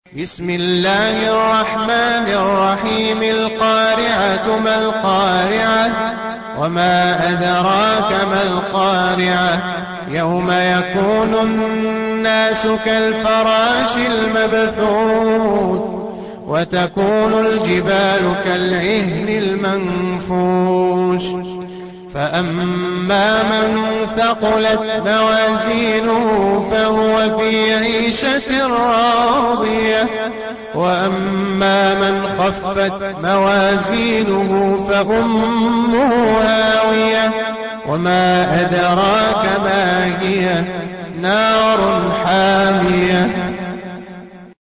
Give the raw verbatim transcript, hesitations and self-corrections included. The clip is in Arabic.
بسم الله الرحمن الرحيم. القارعة ما القارعة وما أدراك ما القارعة يوم يكون الناس كالفراش المبثوث وتكون الجبال كالعهن المنفوش فأما من ثقلت موازينه فهو في عيشة راضية وأما من خفت موازينه فأمه هاوية وما أدراك ما هي نار حامية